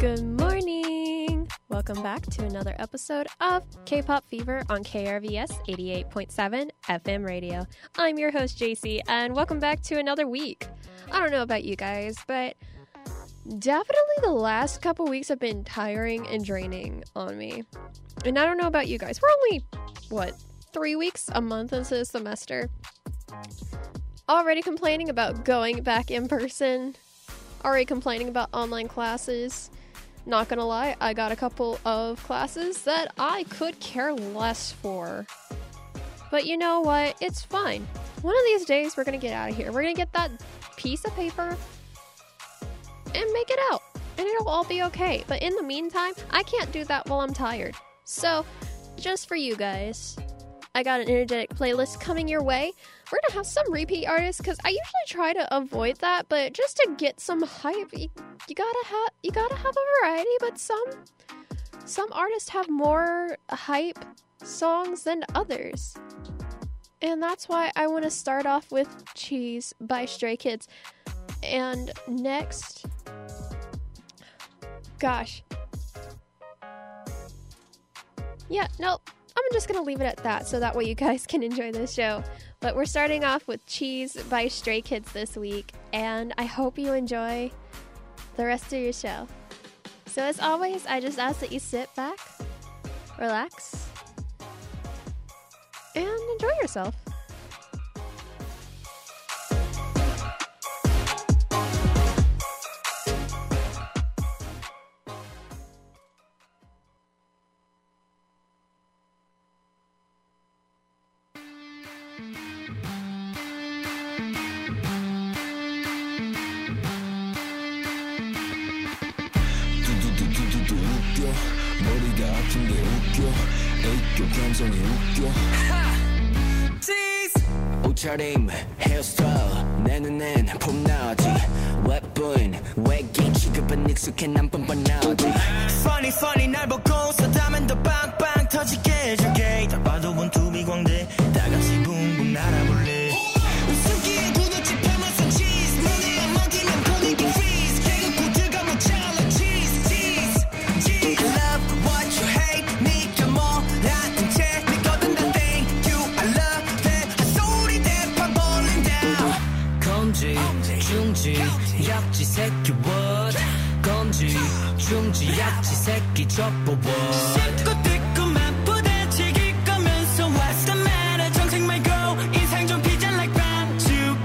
Good morning! Welcome back to another episode of K-Pop Fever on KRVS 88.7 FM radio. I'm your host, JC, and welcome back to another week. I don't know about you guys, but definitely the last couple weeks have been tiring and draining on me. And I don't know about you guys. We're only, 3 weeks, a month into the semester. Already complaining about going back in person. Already complaining about online classes. Not gonna lie, I got a couple of classes that I could care less for. But you know what? It's fine. One of these days, we're gonna get out of here. We're gonna get that piece of paper and make it out. And it'll all be okay. But in the meantime, I can't do that while I'm tired. So, just for you guys, I got an energetic playlist coming your way. We're gonna have some repeat artists because I usually try to avoid that, but just to get some hype, you gotta have a variety. But some artists have more hype songs than others, and that's why I want to start off with "Cheese" by Stray Kids. And next, I'm just gonna leave it at that so that way you guys can enjoy this show. But we're starting off with "Cheese" by Stray Kids this week, and I hope you enjoy the rest of your show. So as always, I just ask that you sit back, relax, and enjoy yourself. 옷차림, 헤어스타일 내 눈엔 폼나지 웹보인 외계인 취급은 익숙해 난 뻔뻔하지 Funny 날 보고 서다면 더 빵빵 터지게 해줄게 딱 봐도 원투비 광대 다같이 붕붕 날아볼래 웃음기에 도넛집 파마산 치즈 눈에 안 먹이면 분위기 freeze 개그코드가 못 잘라 cheese I love what you hate 니가 뭐라는 채 믿거든 난 thank you I love that 핫소리 대판 벌린다 검지 중지 약지 새끼 what 검지 중지 약지 새끼 접어 what 씹고 뜯고만 부대찌기 거면서 what's the matter 정색 말고 인상 좀 피자 like 반죽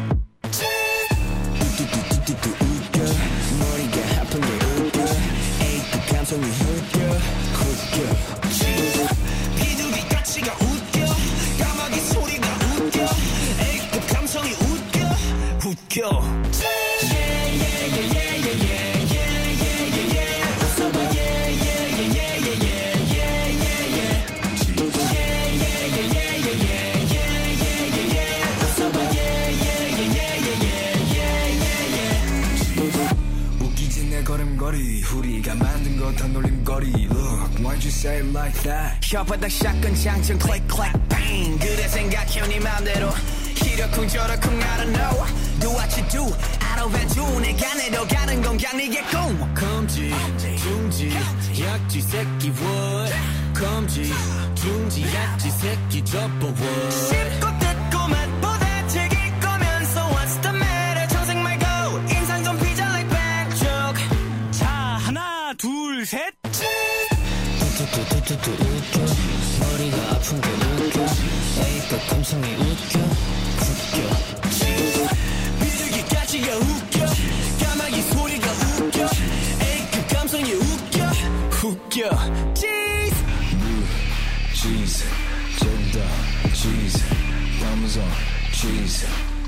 뚜뚜뚜뚜뚜 웃겨 머리가 아픈 게 웃겨 A급 감성이 웃겨 비둘기 가치가 웃겨 까마귀 소리가 웃겨 A급 감성이 웃겨 걸음걸이 우리가 만든 거 다 놀림거리 Look, why'd you say it like that 혓바닥 샷건 장전 click click bang 그래 생각해 네 맘대로 이러쿵 저러쿵 I don't know Do what you do 알아봐줘 내가 내려가는 건 그냥 네게 꿈 검지 중지 약지 새끼 what 검지 중지 약지 새끼 접어 what 씹고 뜯고만 부대찌기 거면서 What's the matter 정색 말고 인상 좀 피자 like 반죽 자 하나 둘 셋 뚜뚜뚜뚜뚜 웃겨 머리가 아픈 게 웃겨 A급 감성이 웃겨 비둘기까지가 웃겨 까마귀 소리가 웃겨 A급 감성이 웃겨 Cheese Cheese 젠다 Cheese Amazon Cheese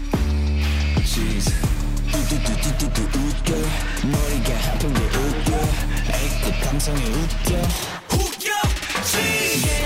뚜뚜뚜뚜뚜 웃겨 머리가 아픈 게 웃겨 A급 감성이 웃겨 Cheese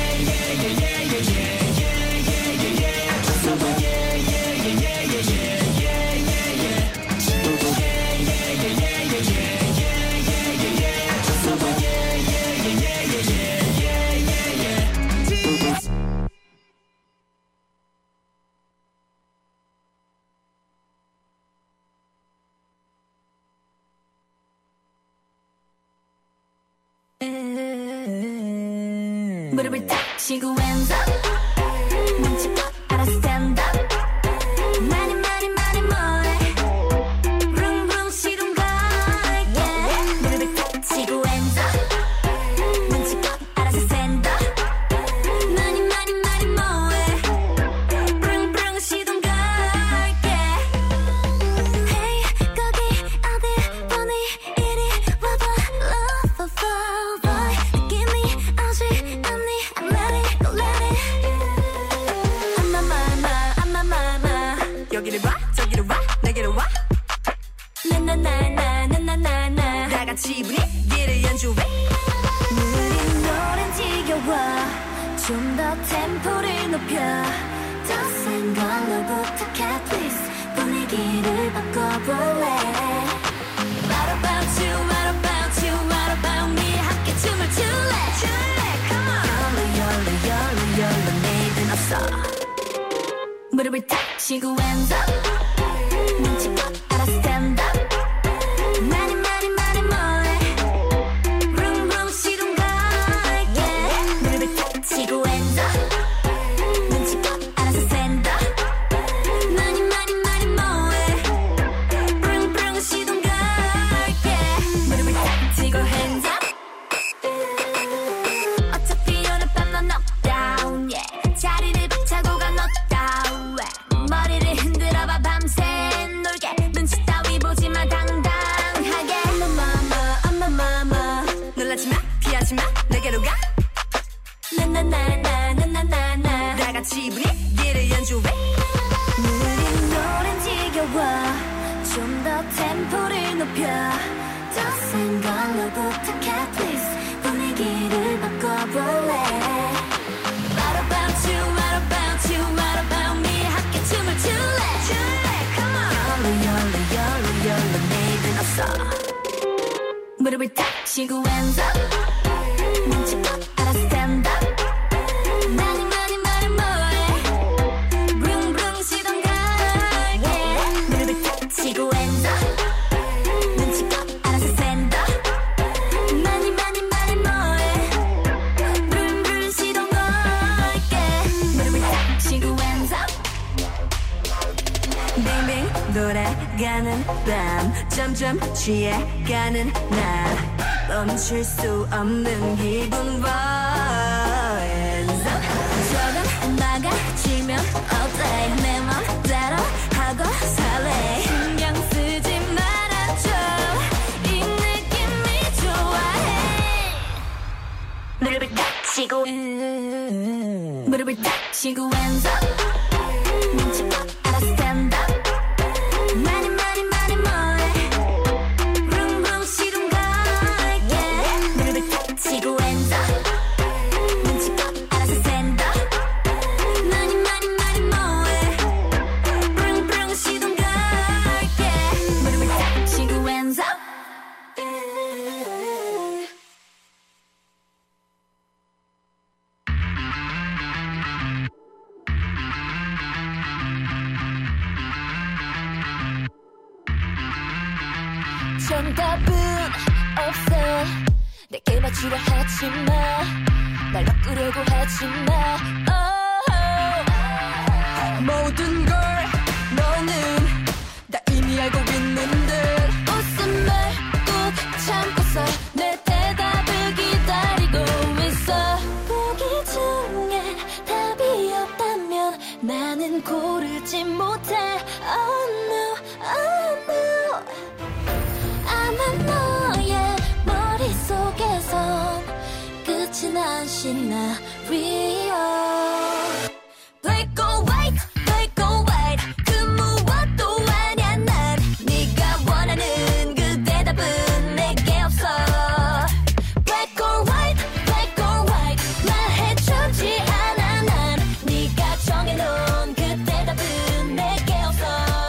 무릎을 탁 치고 hands up 눈치껏 알아 stand up 많이 많이 많이 뭐해 룽룽 시동 걸게 무릎을 탁 치고 hands up 눈치껏 알아서 stand up 많이 많이 많이 뭐해 룽룽 시동 걸게 Hey 거기 어디 보니 이리 와봐 Love boy 느낌이 오지 않니 I'm ready go let it I'm on my 여기를 봐 저기를 봐 내게로 와 나나나나나나나나 다 같이 분위기를 연주해 느린 노래는 지겨워 좀 더 템포를 높여 더 센 걸로 부탁해 please 분위기를 바꿔볼래 What about you what about you what about me 함께 춤을 출래 come on 열로 내일은 없어 무릎을 탁 치고 hands up 눈치껏 알아 stand up 많이 많이 많이 뭐해 룽룽 시동 걸게 무릎을 탁 치고 hands up 눈치껏 알아서 stand up 많이 많이 많이 뭐해 룽룽 시동 걸게 무릎을 탁 치고 hands up 어차피 오늘 밤 넌 knockdown yeah 자리를 박차고 가 knockdown 머리를 흔들어봐 밤새 놀게 눈치 따위 보지마 당당하게 I'm a mama 놀라지마 피하지마 내게로 가 나나나나나나나 다 같이 분위기를 연주해 느린 노래는 지겨워 좀 더 템포를 높여 더 센 걸로 부탁해 please 분위기를 바꿔볼래 What about you what about you what about me 함께 춤을 출래 come on 열로 내일은 없어 무릎을 탁 치고 hands up 눈치껏 알아 stand up 많이 많이 많이 뭐해 룽룽 시동 걸게 무릎을 탁 치고 hands up 눈치껏 알아서 stand up 많이 많이 많이 뭐해 룽룽 시동 걸게 무릎을 탁 치고 hands up 빙빙 돌아가는 밤 점점 취해가는 나 멈출 수 없는 기분 Hands up 조금 막아치면 어때 내 맘대로 하고 살래 신경 쓰지 말아줘 이 느낌이 좋아해 무릎을 탁 치고 무릎을 탁 치고 hands up 눈치껏 알아 stand up 많이 많이 많이 뭐해 룽룽 시동 걸게 무릎을 탁 치고 hands up 눈치껏 알아서 stand up 많이 많이 많이 뭐해 룽룽 시동 걸게 무릎을 탁 치고 hands up 정답은 없어 내게 맞추려 하지마 날 바꾸려고 하지마 모든 걸 너는 다 이미 알고 있는데 웃음을 꾹 참고서 내 대답을 기다리고 있어 보기 중에 답이 없다면 나는 고르지 못해 Oh no oh no 아마 너의 머릿속에선 끝이 난 시나리오 Black or white, black or white 그 무엇도 아냐 난 네가 원하는 그 대답은 내게 없어 Black or white, black or white 말해주지 않아 난 네가 정해놓은 그 대답은 내게 없어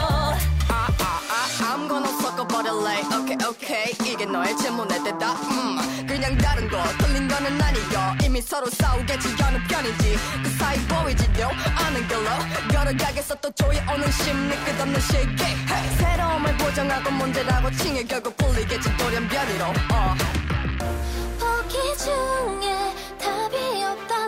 I'm gonna 섞어버릴래 okay 이게 너의 질문에 대답 그냥 다른 거 틀린 거는 아니여 이미 서로 싸우겠지 어느 편인지 그 사이 보이지도 않은 걸로 걸어가겠어 또 조여오는 심리 끝없는 시기 hey. 새로움을 보정하고 문제라고 칭해 결국 풀리겠지 돌연변이로 보기 중에 답이 없다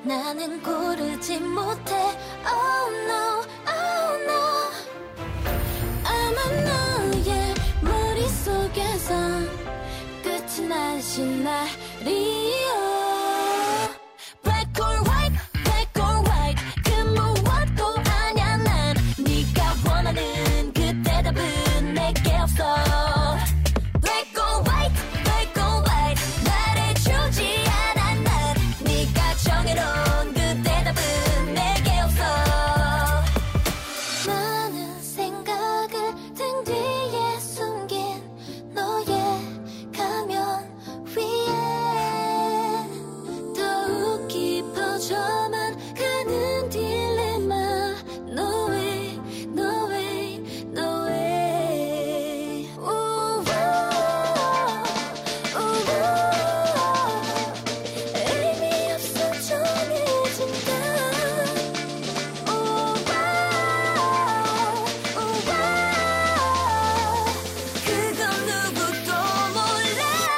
나는 고르지 못해. Oh no, oh no. 아마 너의 머릿속에선 끝이 나신 날이여. Black or white, black or white. 그 무엇도 아냐 난. 네가 원하는 그 대답은 내게 없어. Black or white, black or white. 말해주지 않아 난. 네가 정해놓은 그 대답은 내게 없어. 많은 생각을 등 뒤에 숨긴 너의 가면 위에 더욱 깊어져만 가는 딜레마. No way, no way, no way. 우와, 우와. 의미 없어 정해진다. 우와, 우와. 그건 누구도 몰라.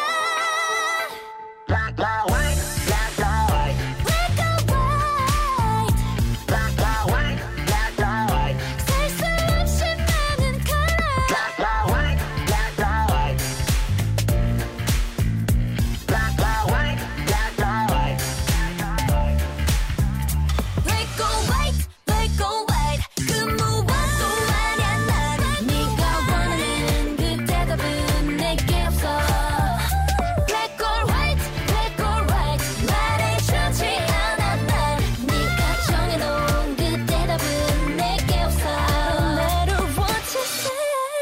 Black or white, black or white, Black or white. black or white, black or white, 살 수 없이 많은 color. black or white, black or white, black or white, black or white. Black or white, black or white. 그 무엇도 아냐 난. 네가 원하는 그 대답은 내게 없어. Black or white, black or white. 말해주지 않아 난. 네가 정해놓은 그 대답은 내게 없어. No matter what you say.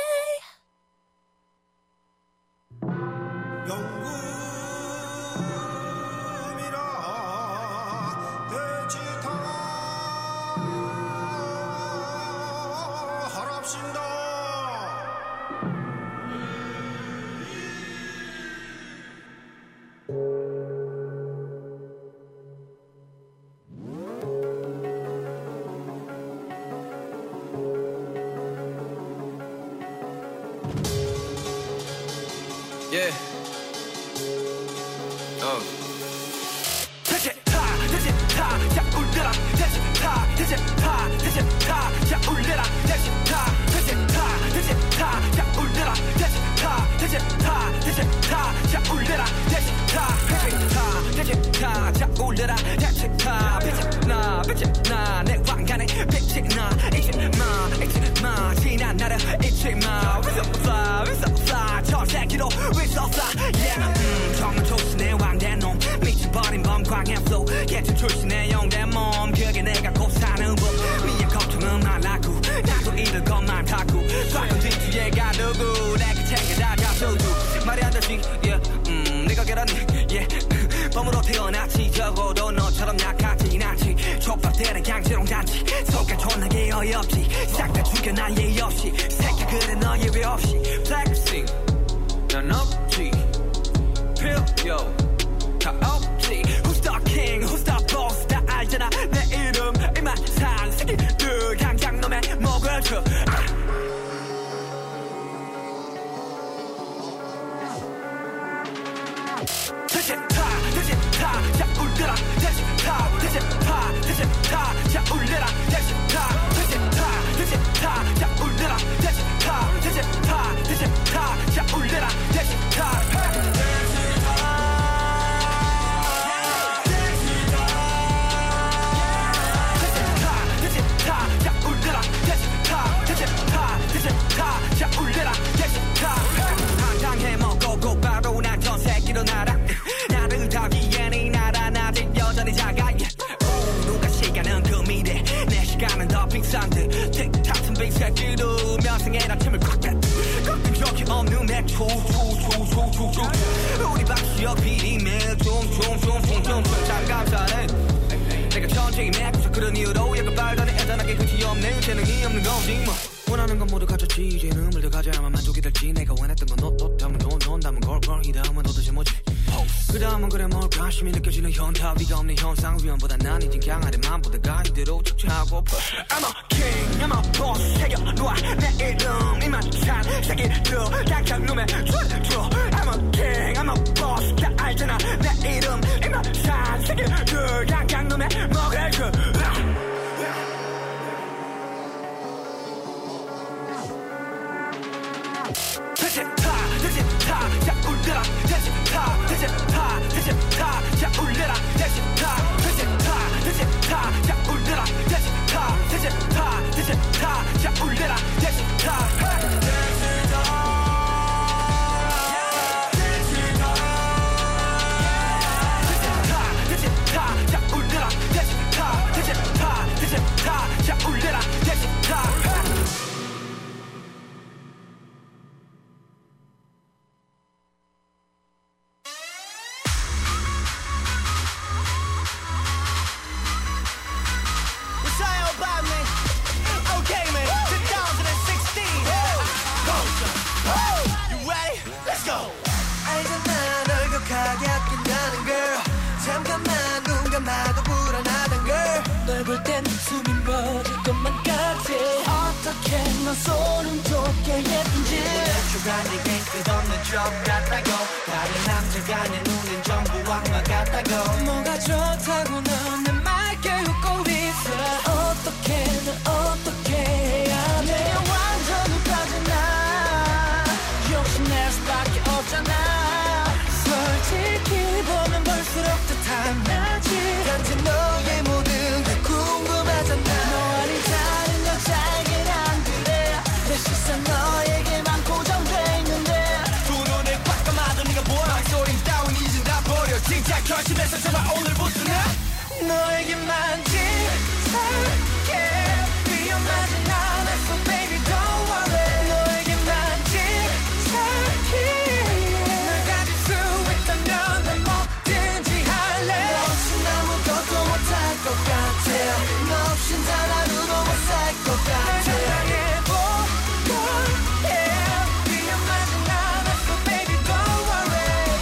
영금이라 대지타 하랍신다. Yeah. 정말 조신의 왕대 놈 미쳐버린 범광의 flow 개천 출신의 영대 몸 그게 내가 곧 사는 법 미의 걱정은 말라고 나도 잃을 것만 타고 쏴건 뒤뒤에 가 누구 내가 챙겨다 잡소주 말이 안 되지 yeah. 내가 계란이 yeah. 범으로 태어났지 적어도 너처럼 약하진 않지 촉박되는 강제롱 단지 속가 존나게 어이없지 싹 다 죽여 난 예의 없이 새끼 그래 너 예외 없이 flexing 난 없지 필요 다 없지 Who's the king who's the boss 다 알잖아 내 이름 이만상 새끼들 강장놈의 목을 쳐 대제타 자 울려라 대제타 자 울려라 대제타 자 울려라 대제타 자 울려라 대제타 자 울려라 한장해 먹고 곧바로 난 전 새끼로 날아 나를 타기엔 이 나라 아직 여전히 작아 누가 시간은 그 미래 내 시간은 더 빙산돼 틱탁은 빙새끼도 면상에다 침을 꽉 뱉 꺾인 적이 없는 맥주 우리 박수역 비리며 좀 감사해 내가 천천히 맥주서 그런 이유로 약간 발달해 애잔하게 끝이 없네 재능이 없는 거지 뭐 원하는 건 모두 가졌지 이제는 물들 가져야만 만족이 될지 내가 원했던 건 너 담은 돈 담은 걸걸 이 다음은 도대체 뭐지 그 다음은 그래 뭘 관심이 느껴지는 현타 위가 없는 현상 위험보다 난 이젠 강하대 맘보다가 이대로 척하고 I'm a king I'm a boss 새겨놓아 내 이름 이만찬 새끼들 강장놈의 줄 I'm a king I'm a boss 다 알잖아 내 이름 이만찬 새끼들 강장놈의 울려라 대신 타 대신 타 대신 타 자 울려라 대신 타 대신 타 대신 타자 울려라 대신 타 땐 숨이 멎을 것만 같아 어떻게 넌 소름 돋게 예쁜지 주간 이겐 끝없는 점 같다고 다른 남자가 내 눈엔 전부 악마 같다고 뭐가 좋다고 넌 내 말 깨우고 있어 어떻게 난 어떻게 해야 돼 내게 완전 욱하잖아 욕심낼 수밖에 없잖아 솔직히 보면 볼수록 더 탐나지 단지 너의 모든 게 궁금하잖아 너 아닌 다른 여자에겐 안 그래 내 시선 너에게만 고정돼 있는데 두 눈을 꽉 감아도 네가 보여 소리 따윈 이제 다 버려 진짜 결심해서 제발 오늘부터는 너에게만 집착해 위험하진 않아 so baby don't worry 너에게만 집착해 널 가질 수 있다면 난 뭐든지 할래 너 없인 아무것도 못할 것 같아 너 없인 단 하루도 못 살 것 같아 날 사랑해보려 해 위험하진 않아 so baby don't worry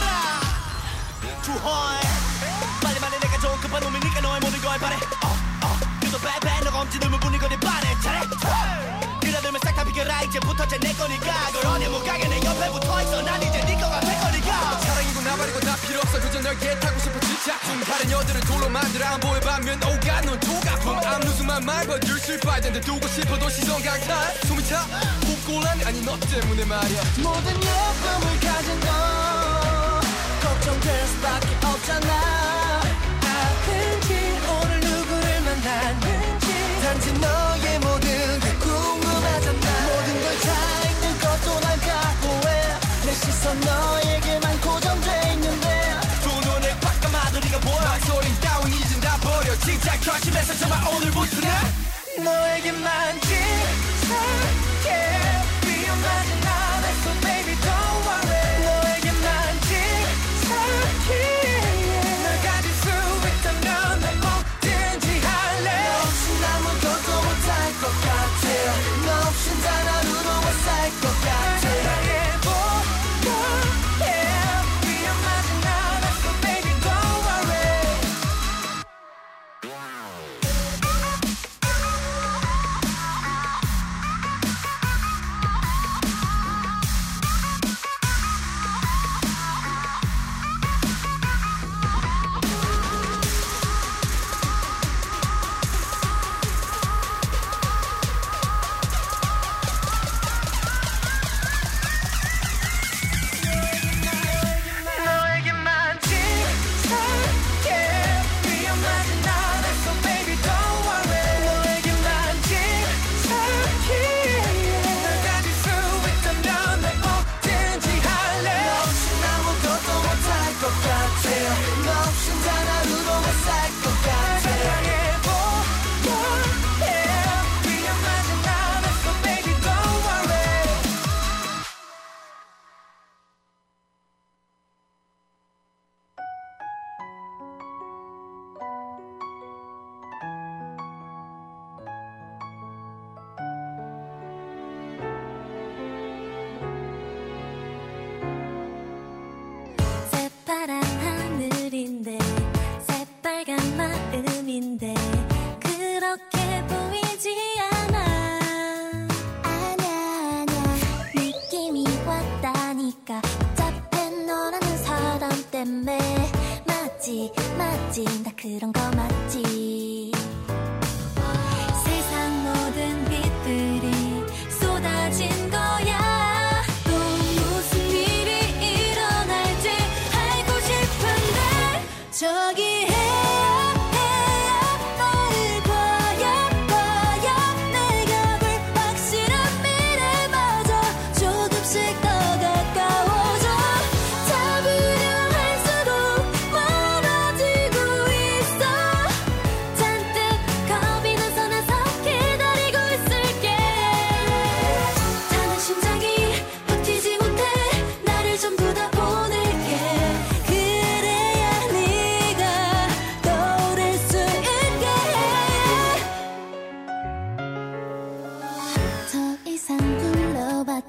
주허해 빨리 내가 좋은 급한 놈이니까 너의 모든 걸 바래 그도 빼빼 너가 엄지 눈물 뿐이 거리 바래 잘해 그려들면 싹 다 비켜라 이제부터 내 거니까 그러니 못 가게 내 옆에 붙어있어 난 이제 네 거가 될 거니까 사랑이고 나발이고 다 필요 없어 그저 널 깨타고 싶어 집착 중 다른 여들을 돌로 만들어 안 보여봤면 오가 넌 조가품 앞누수만 말고 you're still fighting 두고 싶어도 시선 강탈 숨이 차 곱고란 아니 너 때문에 말이야 모든 욕심을 가진 너 걱정될 수밖에 없잖아 아픈지 오늘 누구를 만났는지 단지 너의 모든 게 궁금하잖아 모든 걸 다 잊는 것도 난 각오해 내 시선 너에게만 고정돼 있는데 두 눈을 꽉 감아도 네가 보여 소리 따윈 이젠 다 버려 진짜 결심해서 제발 오늘부터는 너에게만 집착해 위험하진 않아 so baby don't worry 너에게만 집착해 널 가질 수 있다면 난 뭐든지 할래 너 없인 아무것도 못할 것 같아 너 없인 단 하루도 못 살 것 같아 사랑해보려 해 위험하진 않아 so baby don't worry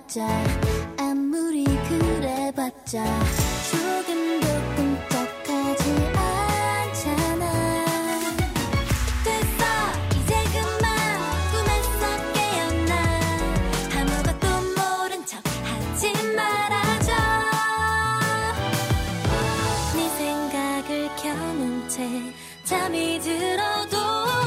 해봤자 아무리 그래봤자 조금도 꿈쩍하지 않잖아. 됐어 이제 그만 꿈에서 깨어나. 아무것도 모른 척 하지 말아줘. 네 생각을 켜놓은 채 잠이 들어도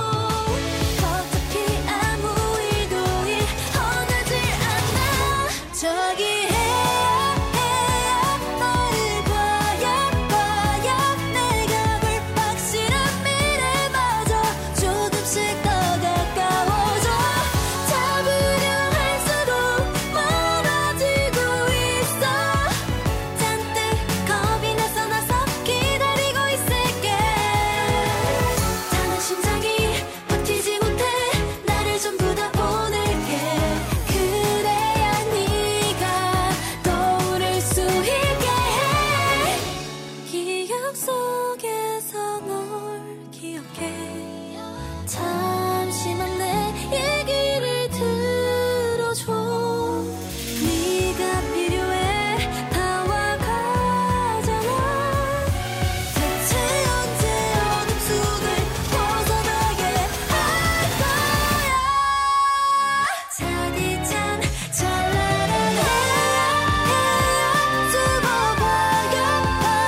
저기 해야 널 봐야 내가 볼 확실한 미래마저 조금씩 더 가까워져. 잡으려 할수록 멀어지고 있어. 잔뜩 겁이 나서 나서 기다리고 있을게. 타는 심장이 버티지 못해 나를 전부 다 보낼게. 속에서 널 기억해. 잠시만 내 얘기를 들어줘. 네가 필요해 다와가잖아. 대체 언제 어둠 속을 벗어나게 할 거야. 차디찬 찬란한 해야 두고 봐요.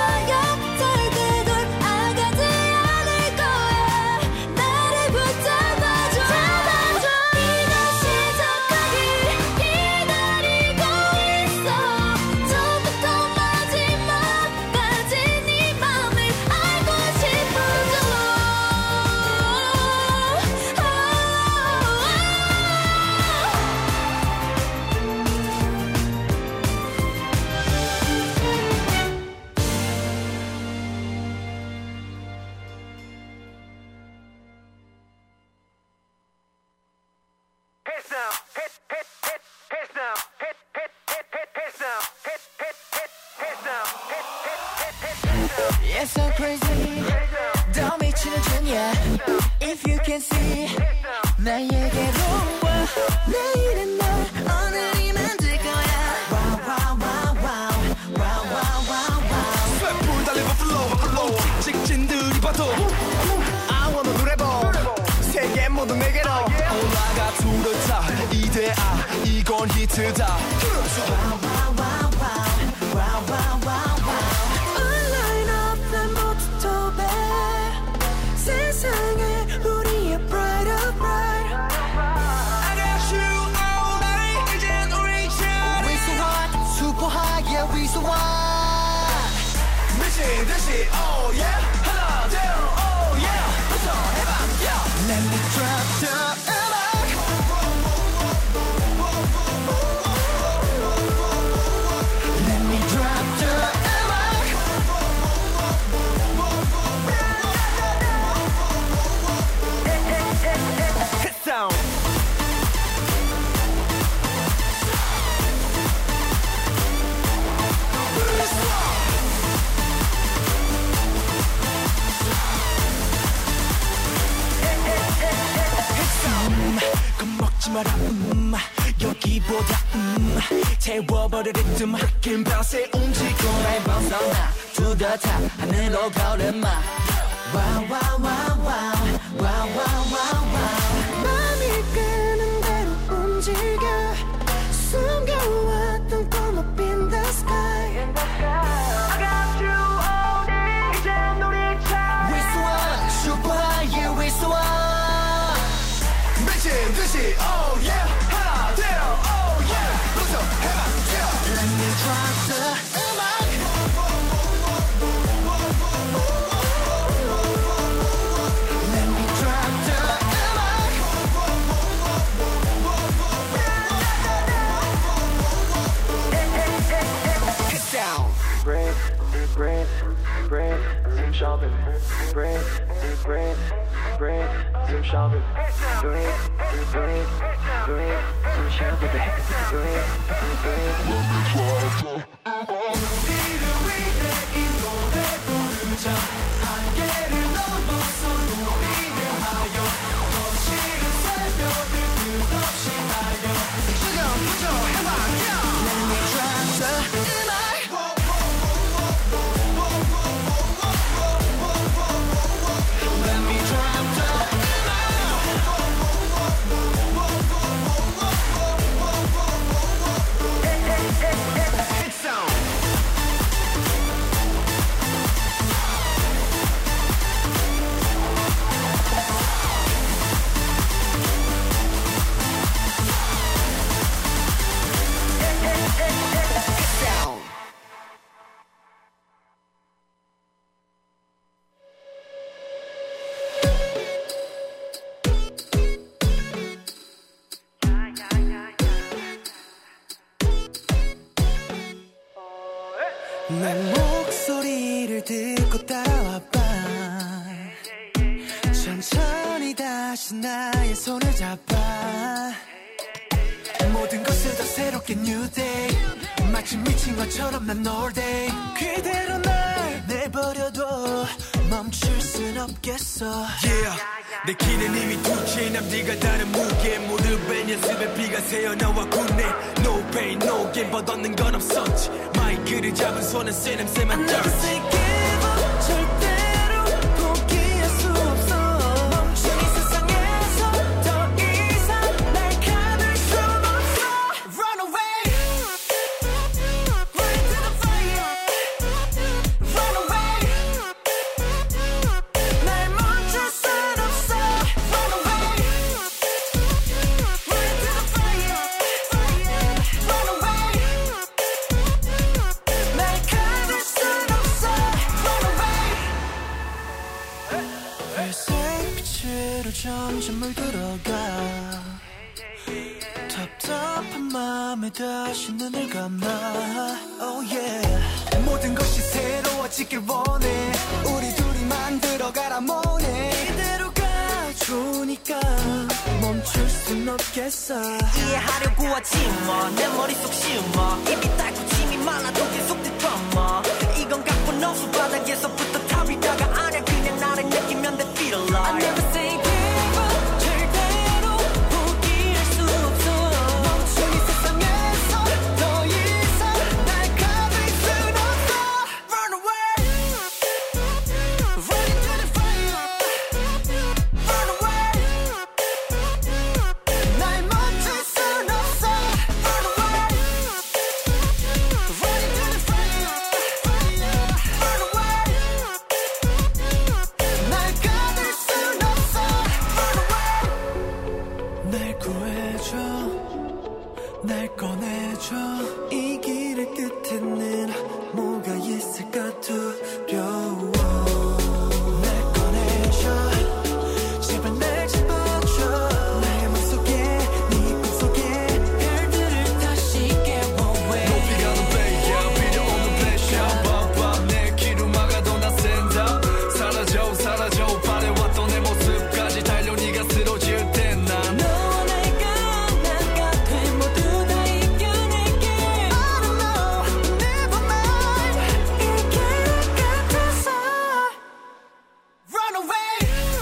It's so crazy 더 미치는 중이야. If you can see 나에게로 와. 내일은 널 오늘이 만들 거야. Wow wow wow wow wow wow wow wow. 쇠불 달리고 flow 직진들이 봐도 I wanna do that. 세계 모두 내게로 올라가 to the top. 이대아 이건 히트다. Wow wow wow wow wow wow wow wow. 세상에 우리의 bright of bright. I got you all night. 이젠 우리 차례. We so hot, super hot, yeah we so hot. 미친 듯이 oh yeah. 하나 둘 oh yeah. 부터 해봐 yeah. Let me drop the 음악. Let me drop the 음악. Hit sound. 겁먹지 마라 여기보다 태워버릴 리듬 흑인 밤새 움직여 날 벗어나 to the top 하늘로 걸음마 wow wow wow wow wow wow wow wow. 맘이 끄는 대로 움직여 숨겨왔던 꿈 up in the sky. I got you all day 이젠 우리 차례. We so hot, super hot, yeah we so hot. 미친 듯이 oh yeah. 하나 둘 oh yeah. 부터 해봐 yeah. Let me drop the 음악. Let me drop the 음악. Hit sound. Breathe, deep breathe, breathe, some shopping. Breathe, deep breathe, breathe, some shopping. Breathe, deep breathe, breathe, some shopping. Breathe, deep breathe. 우리를 위해 이 노래 부르자. 한계를 넘어서 노래하여 넘치는 새벽을 끝없이 달려. 지금 부터 해봐 yeah. 내 목소리를 듣고 따라와봐 천천히 다시 나의 손을 잡아 모든 것을 다 새롭게 new day 마치 미친 것처럼 난 all day 그대로 날 내버려둬 멈출 순 없겠어 yeah. 내 키는 이미 두 채 남들과 다른 무게 무릎엔 연습에 비가 새어나와 굳네 No pain no gain but 얻는 건 없었지 마이크를 잡은 손은 새 냄새만 I never say give up 절대로 포기할 수 없어 멈춘 이 세상에서 더 이상 날 가둘 수 없어 Run away Right to the fire Run away 날 멈출 순 없어 Run away Right to the fire Run away 날 가둘 순 없어 Run away 회색 빛으로 점점 물들어가 답답한 맘에 다시 눈을 감아 Oh yeah 모든 것이 새로워지길 원해 우리 둘이 만들어가라 뭐네 이대로가 좋으니까 멈출 순 없겠어 이해하려고 하지 마 내 머릿속 심어 입이 닳고 침이 말라도 계속 되drama 이건 갖고 너수 바닥에서부터 타비다가 아니야 그냥 나를 느끼면 they feel alive I never say give up 절대로 포기할 수 없어 멈춘 이 세상에서 더 이상 날 가둘 순 없어 Run away Run into the fire Run away 날 멈출 순 없어 Run away Run into the fire Run away 날 가둘 순 없어 Run away 날 구해줘 날 꺼내줘 이 길의 끝에는 뭐가 있을까 두려워 날 꺼내줘 제발 날 잡아줘 나의 맘속에 네 꿈속에 별들을 다시 깨워 높이 가는 배야 필요 없는 플래셔 밤밤 내 귀로 막아도 나 stand up 사라져 사라져 바래왔던 내 모습까지 달려 네가 쓰러질 땐난 너와 내가 나가 돼 모두 다 이겨낼게 I don't know never mind 이 길 같아서 Run away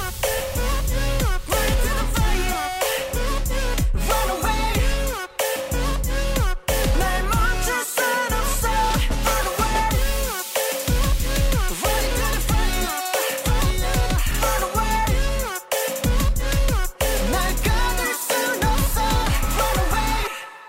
Right to the fire Run away 날 멈출 순 없어 Run away Right to the fire Run away 날 가둘 순 없어 Run away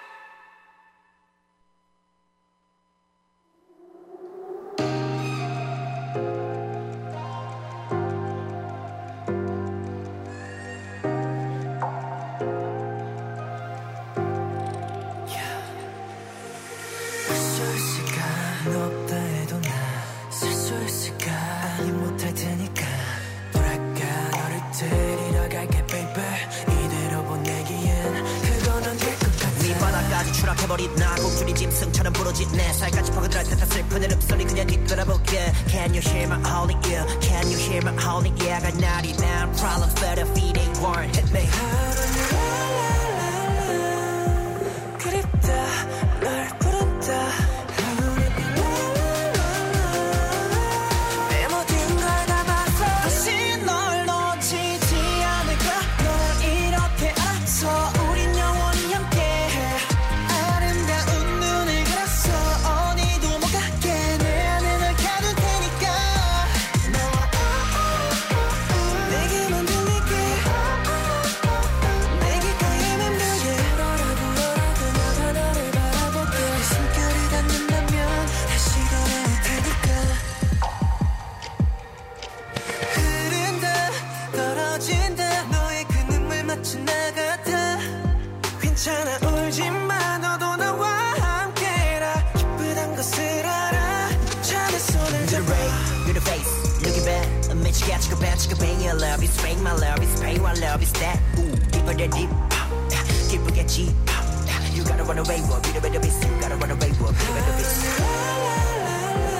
쓸 수 있을까 없다 해도 나 쓸 수 있을까 아니 못할 테니까 뭐랄까 너를 데리러 갈게 baby 이대로 보내기엔 그건 안 될 것 같아 밑바닥까지 추락해버린 나 곡줄이 짐승처럼 부러진 내 살까지 퍼그들할 듯한 슬픈 흐름소리 그냥 뒤돌아볼게 Can you hear my holy ear Can you hear my holy ear 가 날이 난 problems but if it ain't one hit me 그립다 널 부른다 내 모든 걸 담아서 다시 널 놓치지 않을까 널 이렇게 알아서 우린 영원히 함께해 아름다운 눈을 그렸어 어디도 못 가게 내 안에 널 가둘 테니까 내게만 들리게 내 귓가에 맴돌게 불어라도 너가 나를 바라볼게 내 숨결이 닿는다면 다시 돌아올 테니까 흐른다 떨어진다 너의 그 눈물 마치 나 같아 괜찮아 울지마 너도 나와 함께라 기쁘단 것을 알아 참의 손을 To the right, to the face, looking back 미치게 지금 뱅 your love is pain, my love is pain, my love is that Ooh, deeper than deep, 기쁘겠지 You gotta run away, what? Be the better beast, you gotta run away, what? Be the better beast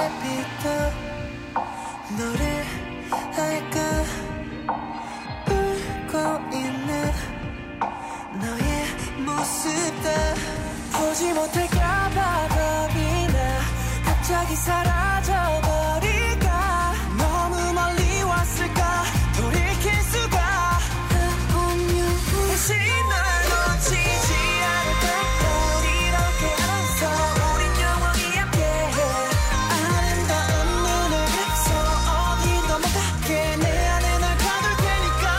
빛도 너를 알까 울고 있는 너의 모습도 보지 못할까봐 겁이 나 갑자기 사라져버릴까 너무 멀리 왔을까 돌이킬 수가 다시 널 놓치지 않을 거야 이렇게 알아서 우린 영원히 함께해 아름다운 눈을 감서 어디 넘어가게 내 안에 널 가둘 테니까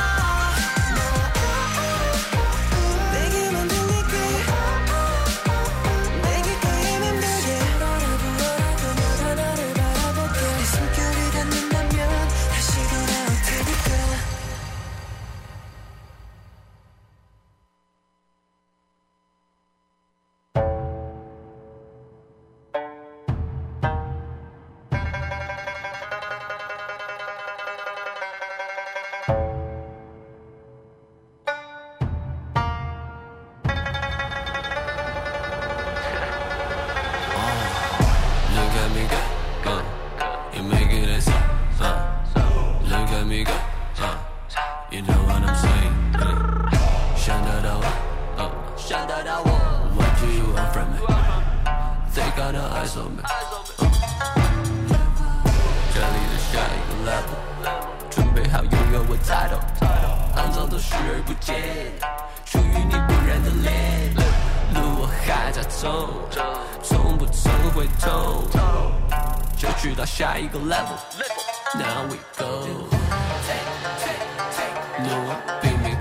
내게만 들리게 내 귓가에 맴돌게 너라도 너를 바라볼게 내 숨결이 닿는다면 다시 돌아올 테니까 Look at me go, you make it as look at me go, you know what I'm saying. What do you want from me? They got no eyes on me. 这里的下一个 level， 准备好拥有我 title， 肮脏都视而不见，属于你不染的脸，路我还在走，从不曾回头，就去到下一个 level。Now we go， No one beat me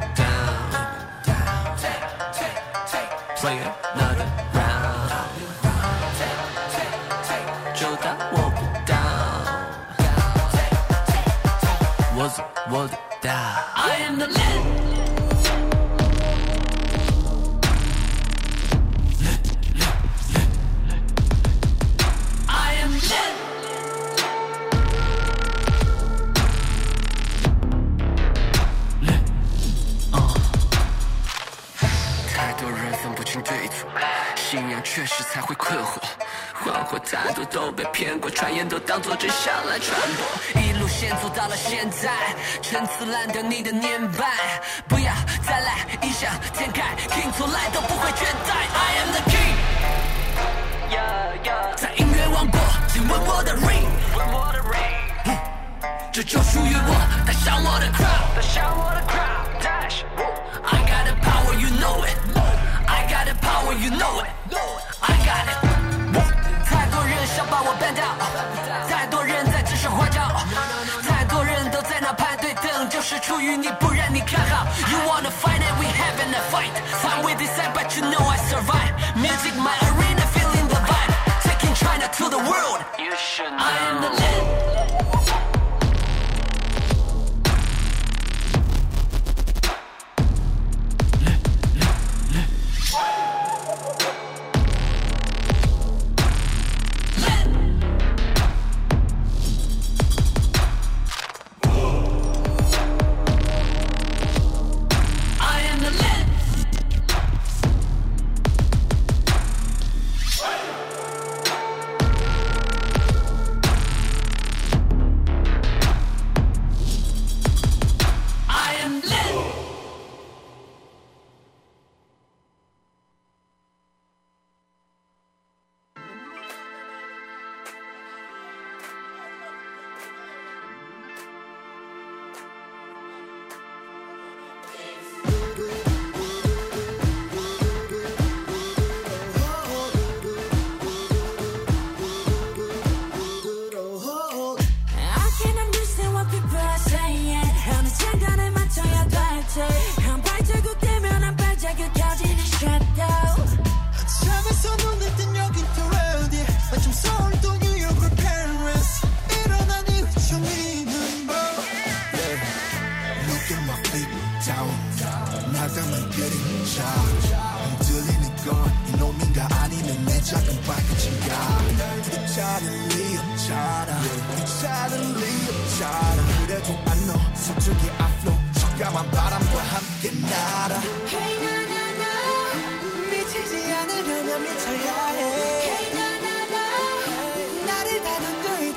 down，Play another round， 就当我不到，我做我的到。I am the legend。信仰确实才会困惑，幻惑太多都被骗过，传言都当作真相来传播，一路线走到了现在，陈词滥调你的年迈，不要再来异想天开，听从来都不会倦怠。I am the king， 在音乐王国，请问我的 ring， 这就属于我，带上我的 crowd，I got the power you know it，I got the power you know it，I got it。 太多人想把我ban掉，太多人在指手画脚，太多人都在那排队等，就是出于你不让你看好。You wanna fight it, we having a fight. Time we decide, but you know I survive. Music my arena, feeling the vibe. Taking China to the world. You should know. I am the legend. 미치지 않으려면 미쳐야 해. 나를 다룬 그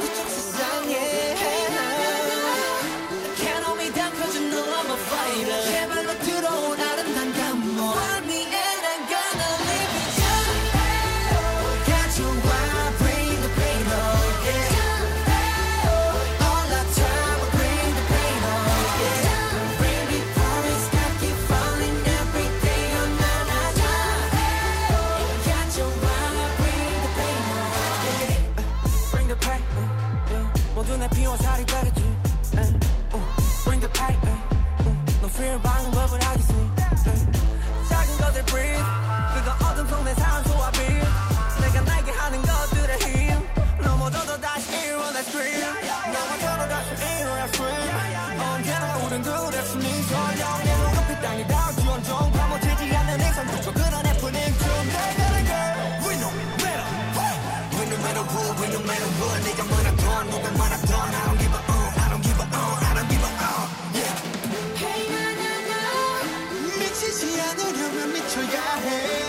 내 피와 살이 되겠지 Bring the pain No fear 방은 법을 하겠지 작은 것들 breathe 그거 어둠 속 내 삶 소화 breathe 내가 날게 하는 것들의 힘 넘어져도 다시 일어나 scream 넘어져도 다시 일어나 scream 언제나 우린 둘의 숨이 설령 내 눈앞에 땅이 닿을지 온종 파묻히지 않는 이상 두고 그런 happening 좀 내가 We no matter We no matter what We no matter what 네가 뭐라던 누가 뭐라던 I don't give a I don't give a I don't give a Yeah Hey na na na 미치지 않으려면 미쳐야 해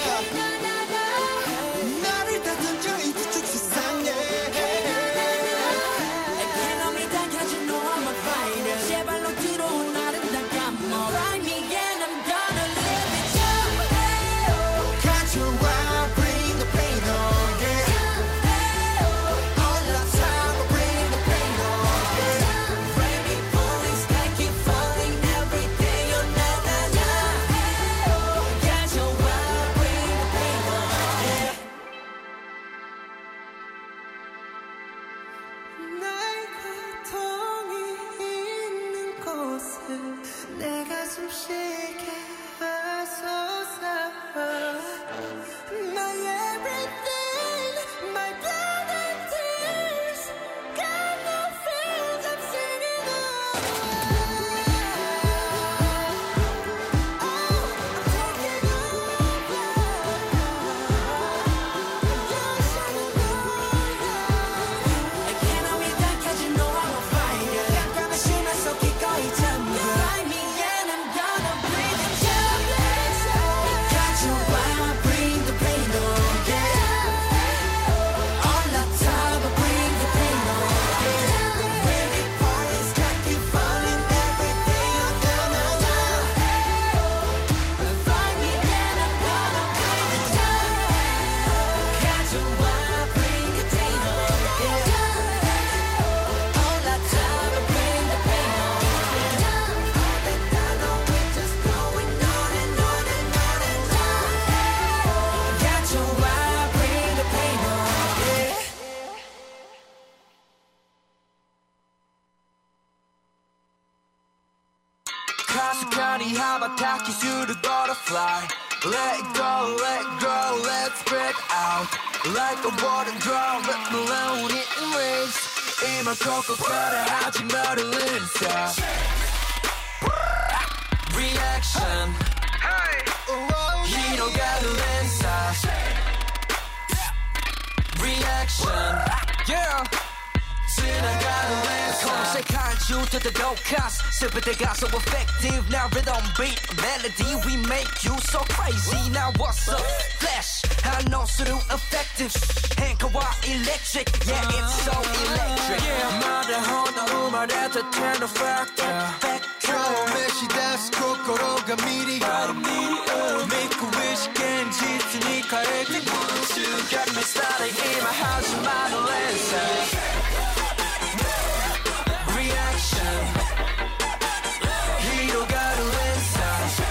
나를 다듬죠 이 뒤쪽 세상에 에코노미 당겨진 No I'm a fighter 제발로 들어온 아름다운 감목 Find me and I'm gonna live it up 가져와 bring the pain on yeah All the time bring the pain on yeah Baby police I keep falling every day Oh na na na 가져와 bring the pain on yeah 나의 고통이 있는 곳에 내가 숨 쉬게 하소서 My everything My blood and tears Got no feels I'm singing 에코노미 당겨진 No I'm a fighter 깜깜한 심한 속 기꺼이 잠겨 Find me and I'm gonna bring it up 가져와 bring the pain on yeah All the time bring the pain on yeah Baby police I keep falling every day Oh na na na Find me and I'm gonna bring it up 가져와 bring the pain on yeah All the time bring the pain on yeah All the time we're just going on and on and on and on 가져와 bring the pain on yeah 가스칼이 하바타 기술을 butterfly Let it go, let's spread out Like a water drop, let me alone it in waves 이만 걷고 따라하지 말을 inside Reaction hir어가는 inside Reaction Yeah 지나가는 랜선 검색한 주제도 독하스 슬플 때가 so effective Now rhythm beat melody We make you so crazy Now what's up? Flash 한 옷으로 effective 행커와 electric Yeah it's so electric 말해 혼자 말해도 turn the factor 처음에 시다스 코코로가 미리 Make a wish 겐지스니까 everything wants you Got me started in my house my lens Reaction hir어가는 inside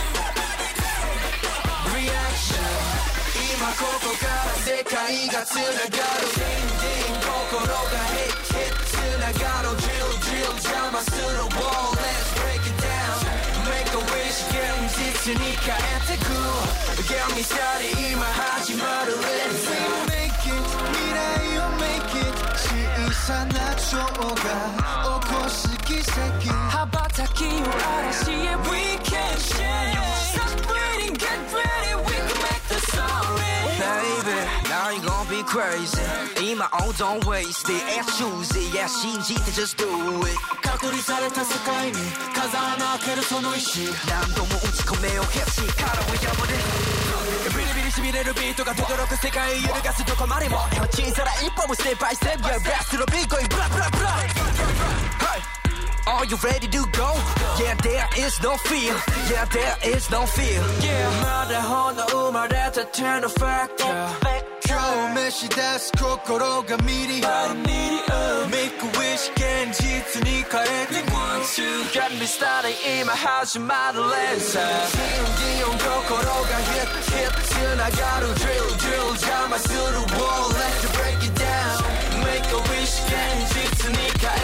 Reaction 이마 코코가 세카이가 지나가로 딩딩 코코로가 hit 지나가로 drill 자만스러워 Let's break it down Make a wish 겐지스니까 at cool Get me started 이마 하지 말을 We make it 미래에 you make it 시이사나 조가 오고 시기 새끼 하바타키오 아라시에 we can share Stop waiting get ready we can make the story Baby now you gon' be crazy 이마 oh don't waste it as choosy yeah 信じて just do it 隔離された世界に風穴開けるその意志何度も打ち込めよ決心殻を破れビリビリ痺れるビートが轟く世界揺るがすどこまでも小さな一歩もステップバイステップ Yeah bestのビートにブラブラブラ Hey Are you ready to go? Yeah there is no fear Yeah there is no fear Yeah まだほんの生まれたてのファクター처음에 시다스 코코로가 미리 Make a wish 겐지스니까 everything wants you Got me started in my house 말을 랜선 기운 코코로가 hit 지나가루 drill 자만스러워 Let's break it down Make a wish 겐지스니까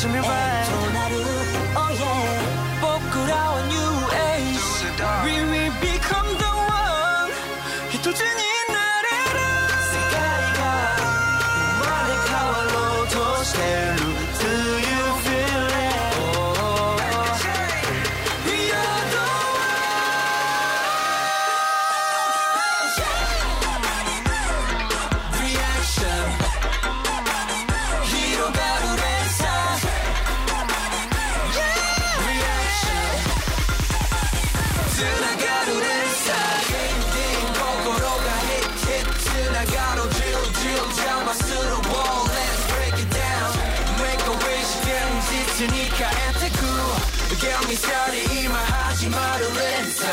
아침을 봐 좋은 하루 oh yeah 부끄러운 new age We will become the one 휘둘지니 나래로 세계가 너만의 가와로 도시를 Do you feel it We are the one Reaction 히로가루 렌사 니까 애태고 경미살이 이마하지 말을 렌사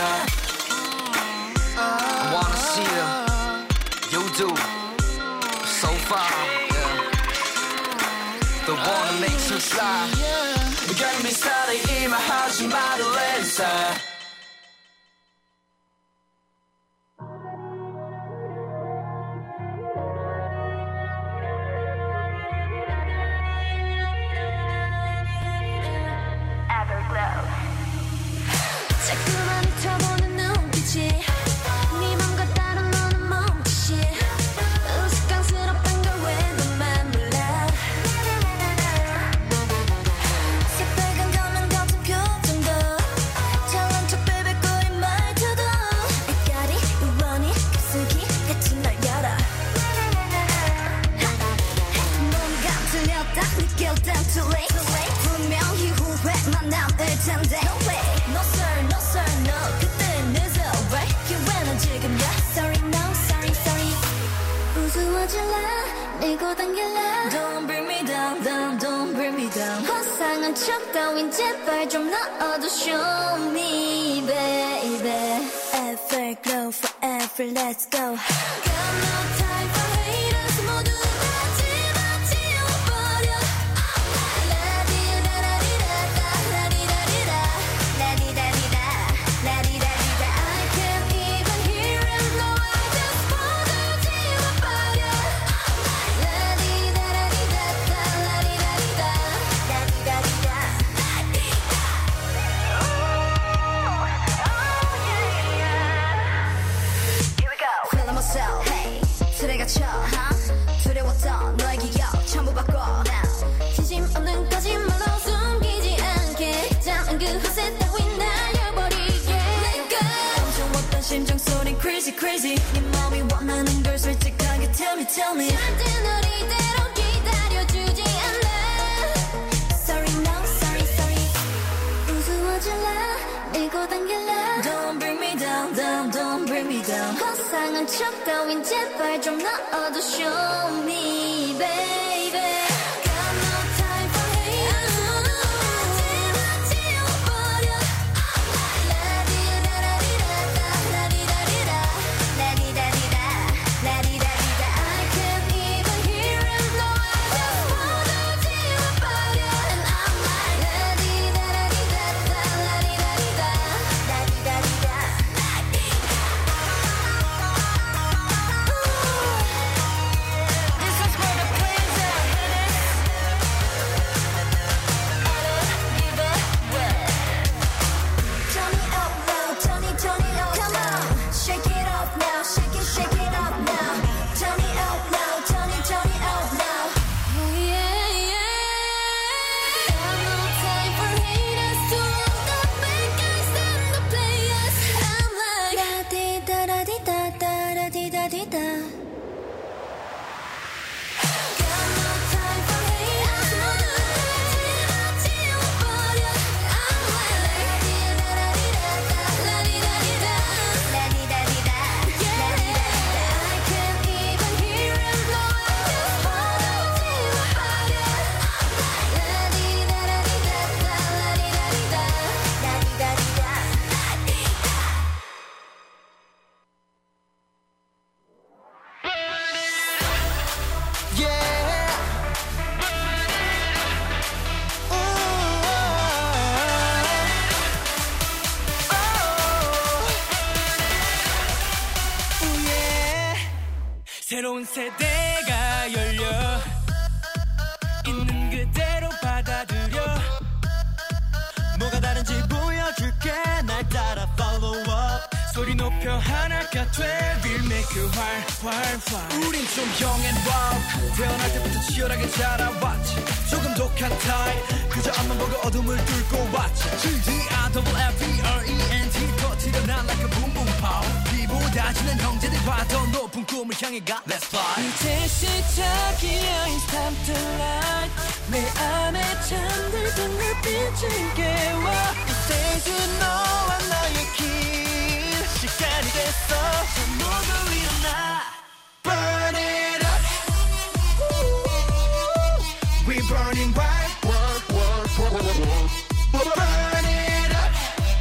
I wanna see you You do So far yeah. The one that makes you fly 경미살이 이마하지 말을 렌사 자꾸만 훑어보는 눈빛이 네 맘과 다른 너는 멈칫이 우스꽝스럽단 걸 왜 너만 몰라 새빨간 거면 같은 표정도 잘난 척 베베거린 말투도 아까리 우원이 깊숙이 같이 널 열어 뭔가 틀렸다 느낄 땐 too late 분명히 후회만 남을 텐데 No way No sir, no sir, no 그땐 it's alright 기회는 지금이야 Sorry, no, sorry, sorry 우스워질라 밀고 당길라 Don't bring me down, down, don't bring me down 화상한 척 따윈 제발 좀 넣어도 Show me, baby Everglow forever, let's go Got no time for haters 모두 다 집어치워버려 틀에 갇혀 두려웠던 너의 기억 전부 바꿔 진심 없는 거짓말로 숨기지 않게 잠은 그 허세 따윈 날려버리게 Let go 감정없던 심장 소리 crazy crazy 네 마음이 원하는 걸 솔직하게 tell me tell me 절대 널 이대로 기다려주지 않아 Sorry no sorry sorry 우스워질라 밀고 당길라 Don't bring me down down don't bring me down 화상한 척 따윈 제발 좀 넣어도 Show me baby Got no time for haters 모두 다 집어치워버려 라디라라리라다 라디라리라 라디라리라 라디라리라 I can't even hear him no I just wanna 지워버려 And I'm like 라디라라리라다 라디라리라 라디라리라 This is where the players are headed I don't give a what Turn it up now, turn it up Come on, shake it up now, shake it up now Turn it up now, turn it up now Oh yeah, yeah Got no time for haters to all the bad guys and the players I'm like La-di-da-da-di-da-da-da-di-da-di-da Got no time for haters 모두 다 집어치워버려 I'm like La-di-da-da-di-da-da La-di-da-di-da La-di-da-di-da La-di-da-di-da I can't even hear him no I just wanna 지워버려 La-di-da-da-di-da-da La-di-da-di-da La-di-da-di-da Yeah. 새로운 세대가 열려 있는 그대로 받아들여 높여 하나가 돼 We'll make it 활활활 우린 좀 young and wild 태어날 때부터 치열하게 자라왔지 조금 독한 타입 그저 앞만 보고 어둠을 뚫고 왔지 G-D-I-F-F-E-R-E-N-T 터뜨려 난 like a boom boom pow 비보다 지난 형제들과 더 높은 꿈을 향해 가 Let's fly 이제 시작이야 It's time to light 내 안에 잠들던 눈빛을 깨워 이제는 너와 나의 길 시간이 됐어 저 모두 일어나 Burn it up We burning bright Burn it up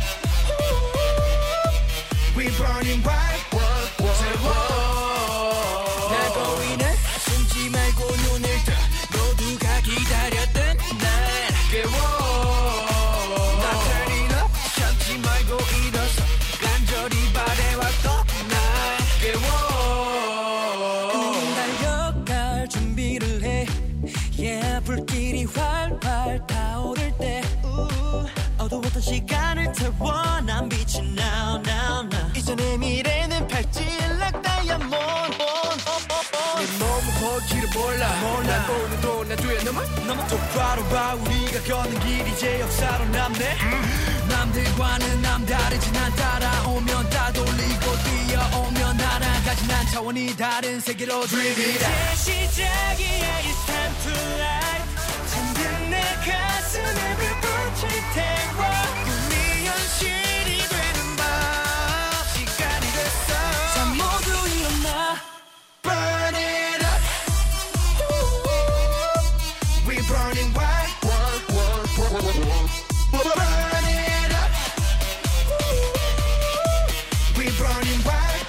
We burning bright 날 보이네 숨지 말고 눈을 떠 모두가 기다렸던 날 깨워 나 turn it up 참지 말고 일어서 간절히 바래왔던 날 깨워 우린 달려갈 준비를 해 Yeah 불길이 활활 타오를 때 어두웠던 시간을 태워 난 빛이 now 이제 내 미래는 발질락 다이아몬드 내 몸은 거기를 몰라 난 오늘도 나 뒤에 넘어 똑바로 봐 우리가 걷는 길 이제 역사로 남네 남들과는 남다르지 난 따라오면 따돌리고 뛰어오면 날아가지 난 차원이 다른 세계로 Dream it out 이제 시작이야 It's time to light 잠든 내 가슴에 불꽃을 태워 꿈이 현실이 되는 밤 시간이 됐어 자 모두 일어나 Burn it up We burning white Burn it up We burning white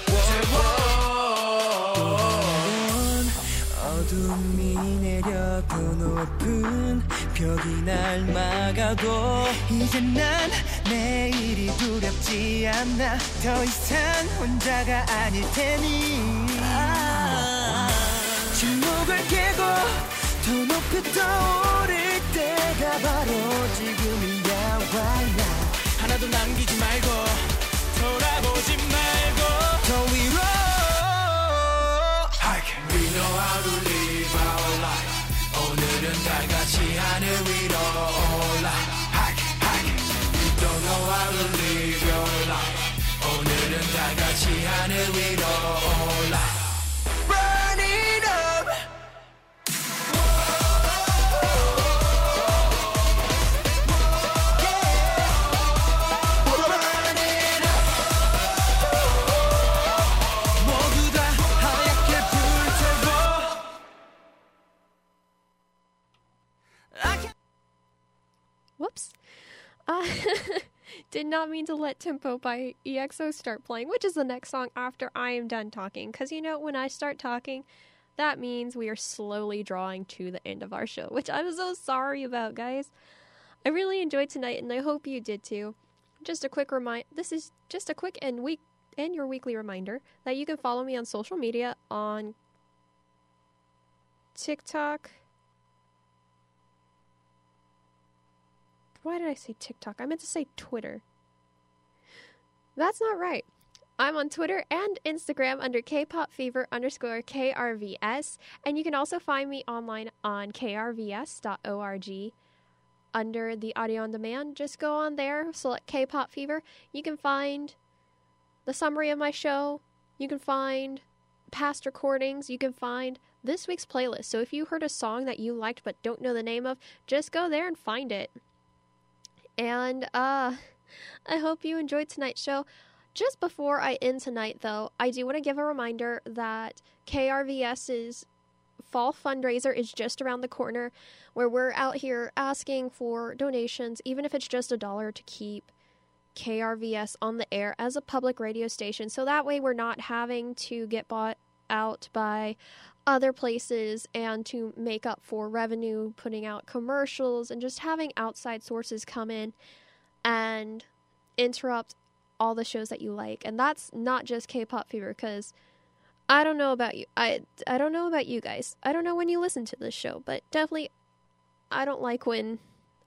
어둠이 내려도 높은 벽이 날 막아도 이제 난 내일이 두렵지 않아 더 이상 혼자가 아닐 테니 침묵을 깨고 더 높이 떠오를 때가 바로 지금이야 Why not 하나도 남기지 말고 돌아보지 말고 더 위로 We know how to live our life 오늘은 달같이 하늘 위로 올라 We don't know how to live your life 오늘은 달같이 하늘 위로 올라 Burn it up Burn it up 모두 다 하얗게 불태워 Whoops. Did not mean to let Tempo by EXO start playing, which is the next song after I am done talking. Because, you know, when I start talking, that means we are slowly drawing to the end of our show, which I'm so sorry about, guys. I really enjoyed tonight, and I hope you did too. Just a quick this is just a quick and your weekly reminder that you can follow me on social media on TikTok. Why did I say TikTok? I meant to say Twitter. That's not right. I'm on Twitter and Instagram under kpopfever_KRVS. And you can also find me online on krvs.org under the audio on demand. Just go on there, select K-Pop Fever. You can find the summary of my show. You can find past recordings. You can find this week's playlist. So if you heard a song that you liked but don't know the name of, just go there and find it. And I hope you enjoyed tonight's show. Just before I end tonight, though, I do want to give a reminder that KRVS's fall fundraiser is just around the corner, where we're out here asking for donations, even if it's just $1, to keep KRVS on the air as a public radio station. So that way we're not having to get bought out by other places and to make up for revenue, putting out commercials and just having outside sources come in and interrupt all the shows that you like. And that's not just K-Pop Fever, because I don't know about you. I don't know about you guys. I don't know when you listen to this show, but definitely I don't like when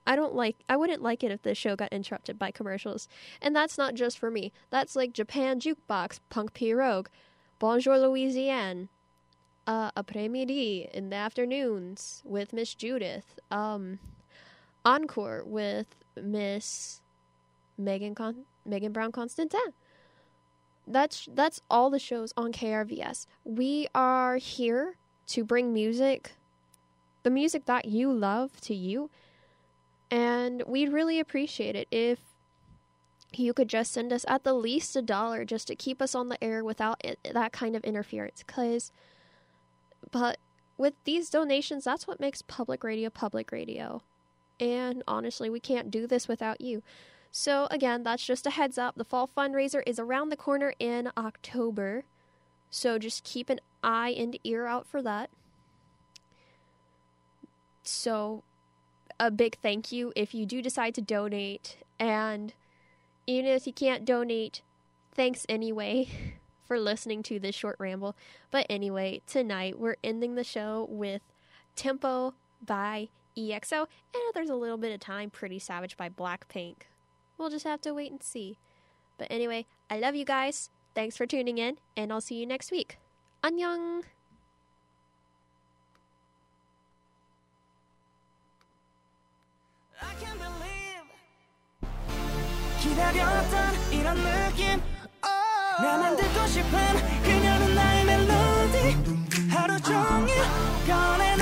I wouldn't like it if the show got interrupted by commercials. And that's not just for me. That's like Japan Jukebox, Punk Pirogue, Bonjour Louisiane, Après-midi in the afternoons with Miss Judith, Encore with Miss Megan Brown Constantin. That's all the shows on KRVS. We are here to bring music, the music that you love, to you. And we'd really appreciate it if you could just send us at the least $1 just to keep us on the air without that kind of interference. But with these donations, that's what makes public radio. And honestly, we can't do this without you. So again, that's just a heads up. The fall fundraiser is around the corner in October. So just keep an eye and ear out for that. So a big thank you if you do decide to donate. And even if you can't donate, thanks anyway for listening to this short ramble. But anyway, tonight we're ending the show with Tempo by EXO. And if there's a little bit of time, Pretty Savage by Blackpink. We'll just have to wait and see. But anyway, I love you guys. Thanks for tuning in, and I'll see you next week. 안녕! I can't believe 기다렸던 이런 느낌 나만 듣고 싶은 그녀는 나의 멜로디 하루 종일 꺼내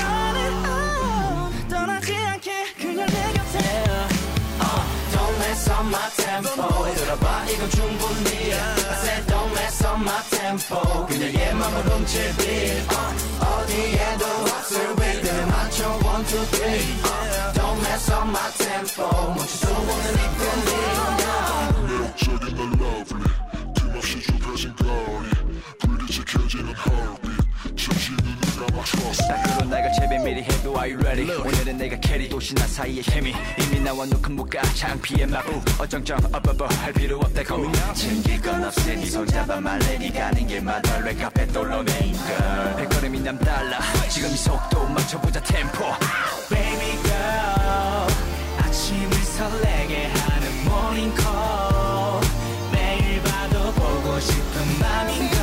너는 떠나지 않게 그녀 내 곁에 Don't mess up my tempo 들어봐 이건 충분히 I said don't mess up my tempo 그녀의 맘을 훔칠 beat 어디에도 없을 rhythm 맞춰 1, 2, 3 Don't mess up my tempo 멈추지 않는 이 feeling 매력적인 널 lovely 틈없이 좁혀진 거리 불이 지켜지는 heartbeat 잠시 눈을 감아 trust 그런 내가 제발 미리 해도 are you ready 오늘은 내가 캐리 도시나 사이의 케미 이미 나와 놓은 무가 창피의 마부 어정쩡 업어버 할 필요 없다 고민 챙길 건 없으니 손잡아 말래 니 가는 길마다 랩카페 돌로네 girl 발걸음이 남달라 지금 이 속도 맞춰보자 템포 Baby girl 아침을 설레게 하는 morning call 매일 봐도 보고 싶은 맘인걸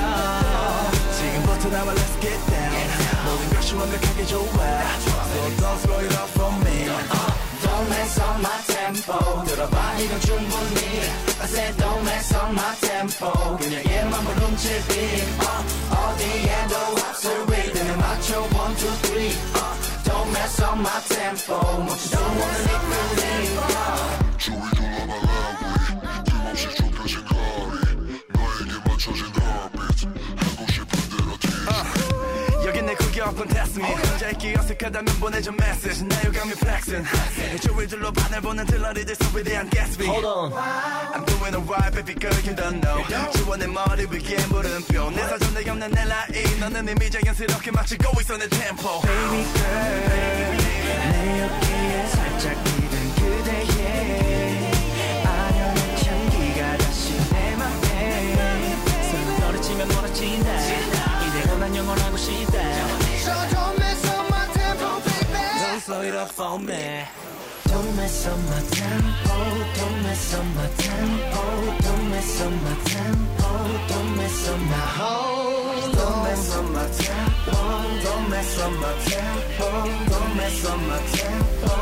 지금부터 나와 let's get down 모든 것이 완벽하게 좋아 So don't slow it up for me Don't mess up my tempo 들어봐 이건 충분히 I said don't mess up my tempo 그녀의 맘을 훔칠 beat 어디에도 없을 rhythm에 맞춰 1, 2, 3 Don't mess up my tempo 멈추지 않는 이 feeling 주위 둘러봐 lovely 틈없이 좁혀진 거리 너에게 맞춰진 heartbeat 하고 싶은 대로 tease 여긴 내 구경꾼 test me 혼자 있기 어색하다면 보내줘 message 나 유감이 flexing 주위 둘러봐 날 보는 들러리들 소비에 대한 Gatsby Hold on I'm doing alright baby girl you don't know 지워 내 머리 위에 물음표 내 사전에 없는 내 라인 너는 이미 자연스럽게 맞추고 있어 내 tempo Baby girl 내 어깨에 살짝 기댄 그대의 아련한 향기가 다시 내 맘에 손을 떨어지면 멀어진다 이대로 난 영원하고 싶다 So don't mess up my tempo baby Don't slow it up for me Don't mess up my tempo Don't mess up my tempo Don't mess up my tempo Don't mess up my whole Don't mess up my tempo Don't mess up my tempo Don't mess up my tempo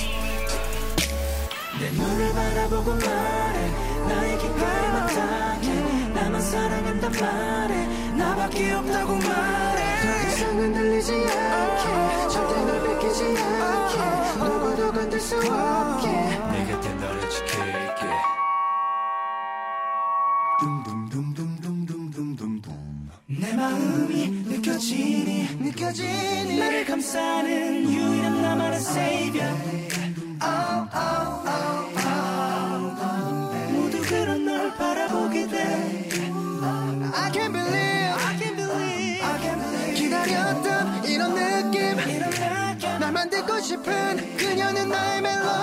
내 눈을 바라보고 말해 나의 귓가에만 닿게 나만 사랑한단 말해 나밖에 없다고 말해 더 이상은 들리지 않게 절대 널 뺏기지 않게 누구도 건들 수 없게 내 곁에 너를 지킬게 내 마음이 느껴지니 나를 감싸는 유일한 나만의 savior 모두 그런 널 바라보게 돼 I can't believe 기다렸던 이런 느낌 날 만들고 싶은 그녀는 나의 멜로디